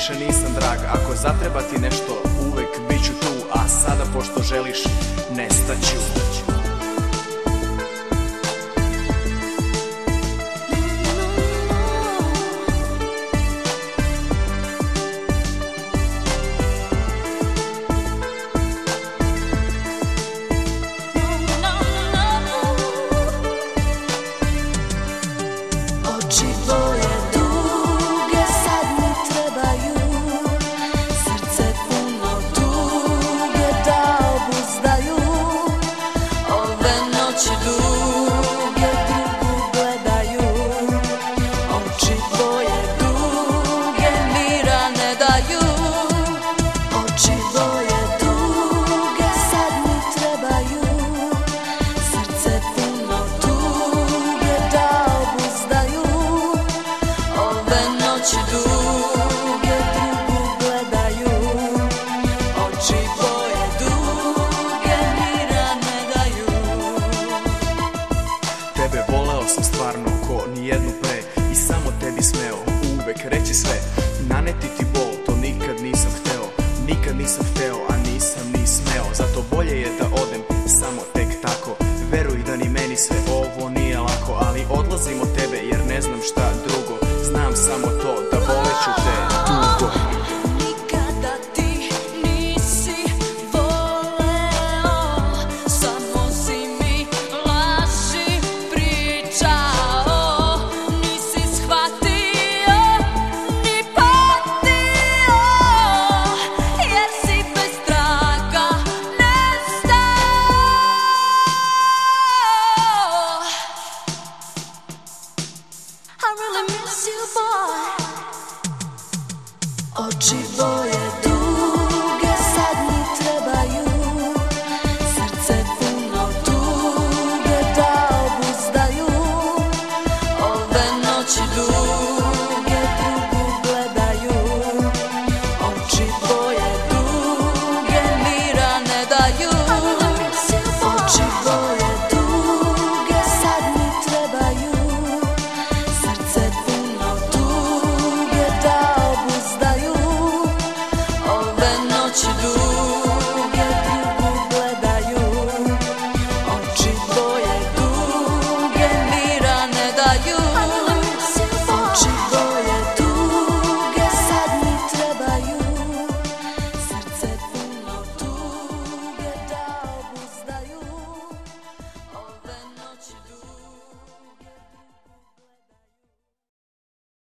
više nisam drag. Ako zatreba ti nešto, uvek bit ću tu. A sada pošto želiš, nestaću. Oči tvoje duge sad mi trebaju, srce puno tuge da obuzdaju. Ove noći duge drugu gledaju, oči tvoje duge mira ne daju. Oči tvoje duge sad mi trebaju, srce puno tuge da obuzdaju. Ove noći duge drugu gledaju, oči tvoje duge mira ne daju. Tebe voleo sam stvarno ko nijednu pre i samo tebi smeo uvek reći sve.